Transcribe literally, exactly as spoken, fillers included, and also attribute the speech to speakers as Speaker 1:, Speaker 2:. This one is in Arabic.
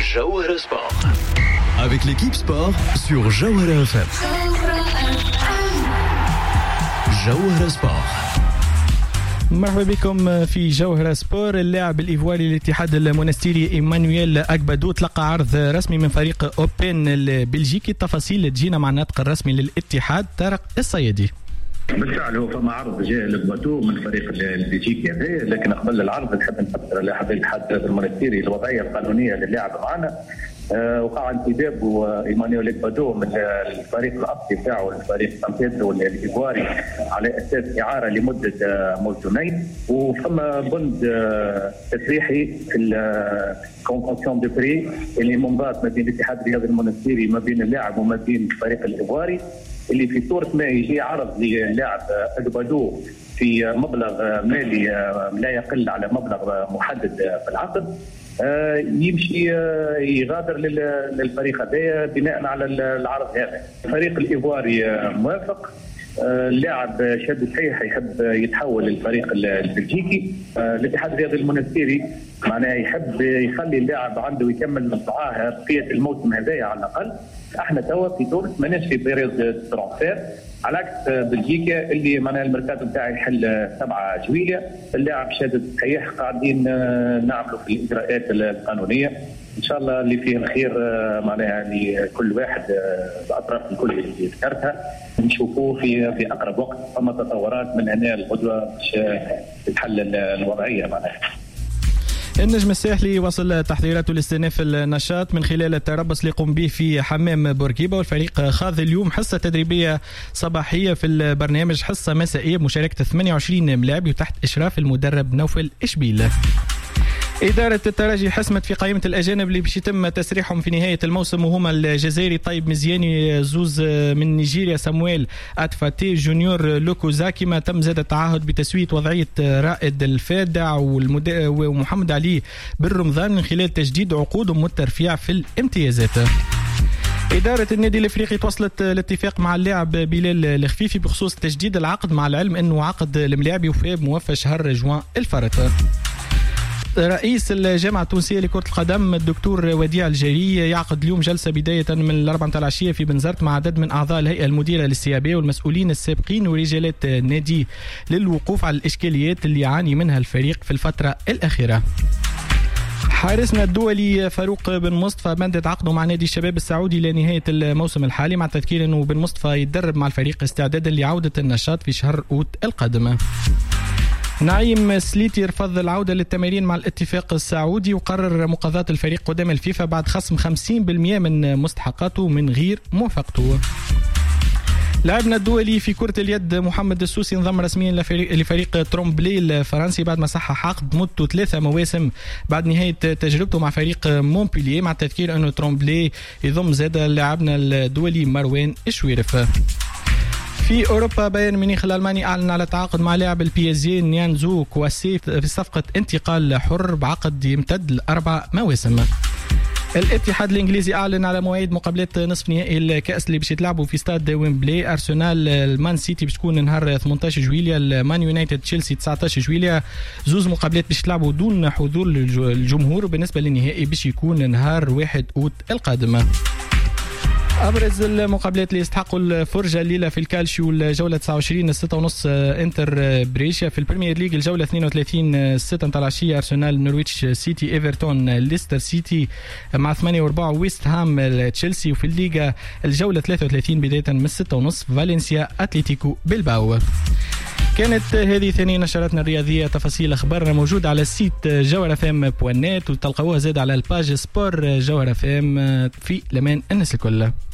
Speaker 1: Jawhara Sport. Avec l'équipe sport sur Jawhara F M. Jawhara Sport.
Speaker 2: مرحبا بكم في جوهرة سبور. اللاعب الإيفواري للاتحاد المونستيري إيمانويل أكبادو تلقى عرض رسمي من فريق أوبن البلجيكي. التفاصيل تجينا مع الناطق الرسمي للاتحاد طارق الصيادي.
Speaker 3: بالفعل هو فما عرض جاء لباتو من فريق البلجيكي هذا، لكن قبل العرض نحب نفكر لاعب الاتحاد المونستيري الوضعيه القانونيه للاعب معنا. أه وقع انتداب ايمانويل اكبادو من الفريق الاصلي تاعو الفريق سان بيدرو الايفواري على اساس اعاره لمده موسمين، وفما بند تسريحي في الكونفونسيون دو بري اللي منضات ما بين الاتحاد الرياضي المونستيري ما بين اللاعب وما بين الفريق الايفواري، اللي في صورة ما يجي عرض للاعب أكبادو في مبلغ مالي لا يقل على مبلغ محدد في العقد، يمشي يغادر للفريق هذا بناء على العرض هذا. الفريق الإيفواري موافق، اللاعب شاد صحيح يحب يتحول للفريق البلجيكي. الاتحاد الرياضي المونستيري معناه يحب يخلي اللاعب عنده يكمل معاه بقية الموسم هذايا على الأقل. احنا توا في تونس ماناش في بيريود ترانسفير على عكس بلجيكا اللي معناها الميركاتو نتاعي يحل سبعة جويلية. اللاعب شاد صحيح قاعدين نعملوا في الإجراءات القانونية ان شاء الله اللي فيه الخير معناها يعني كل واحد الاطراف الكل اللي ذكرتها نشوفوه في في اقرب وقت. فما تطورات من هنا الغدوه باش تتحل الوضعيه معناها.
Speaker 2: النجم الساحلي وصل تحضيراته لاستئناف النشاط من خلال التربص اللي قام به في حمام بورقيبه، والفريق خاض اليوم حصه تدريبيه صباحيه في البرنامج حصه مسائيه بمشاركه ثمانية وعشرين ملاعب وتحت اشراف المدرب نوفل إشبيل. إدارة الترجي حسمت في قائمة الأجانب اللي باش يتم تسريحهم في نهاية الموسم، وهما الجزائري طيب مزياني، زوز من نيجيريا سامويل أتفاتي، جونيور لوكوزاكي. ما تم زاد التعهد بتسوية وضعية رائد الفادع ومحمد علي بن رمضان من خلال تجديد عقودهم والترفيع في الامتيازات. إدارة النادي الإفريقي توصلت الاتفاق مع اللاعب بلال الخفيفي بخصوص تجديد العقد، مع العلم أنه عقد الملاعب يوفى بموفى شهر جوان الفرط. رئيس الجامعة التونسية لكرة القدم الدكتور وديع الجري يعقد اليوم جلسة بداية من الأربعة متاع العشية في بنزرت مع عدد من أعضاء الهيئة المديرة للسيابية والمسؤولين السابقين ورجالات النادي للوقوف على الإشكاليات اللي يعاني منها الفريق في الفترة الأخيرة. حارسنا الدولي فاروق بن مصطفى مدد عقده مع نادي الشباب السعودي لنهاية الموسم الحالي، مع التذكير أنه بن مصطفى يتدرب مع الفريق استعدادا لعودة النشاط في شهر أوت القادم. نعيم سليتي رفض العودة للتمارين مع الاتفاق السعودي، وقرر مقاضاة الفريق قدام الفيفا بعد خصم خمسين بالمئة من مستحقاته من غير موافقته. لاعبنا الدولي في كرة اليد محمد السوسي انضم رسميا لفريق ترومبلي الفرنسي بعد ما صحح عقد مدته ثلاثة مواسم بعد نهاية تجربته مع فريق مونبلييه، مع التذكير أنه ترومبلي يضم زاد لاعبنا الدولي مروان الشويرف. في أوروبا بايرن ميونخ الألماني أعلن على تعاقد مع لاعب البي اس جي نيانزو كواسي في صفقة انتقال حر بعقد يمتد لأربع مواسم. الاتحاد الإنجليزي أعلن على مواعيد مقابلات نصف نهائي الكأس اللي باش يتلعبوا في استاد ويمبلي. أرسنال المان سيتي باش تكون نهار ثمانية عشر جويلية، المان يونايتد تشيلسي تسعة عشر جويلية. زوز مقابلات باش يتلعبوا دون حضور الجمهور، وبالنسبة للنهائي باش يكون نهار واحد أوت القادم. أبرز المقابلات اللي يستحقوا الفرجة الليلة في الكالشيو: الجولة تسعة وعشرين ستة ونص انتر بريشيا، في البريمير ليج الجولة اثنين وثلاثين ستة متاع العشية أرسنال نورويتش سيتي ايفرتون ليستر سيتي مع ثمانية وأربعة ويست هام تشيلسي، وفي الليغا الجولة ثلاثة وثلاثين بداية من ستة ونص فالنسيا أتليتيكو بلباو. كانت هذه ثاني نشراتنا الرياضية. تفاصيل أخبارنا موجودة على السيت جوهرة اف ام دوت نت، وتلقوها زاد على الباج سبور جوهرة اف ام. في لمان الناس الكل.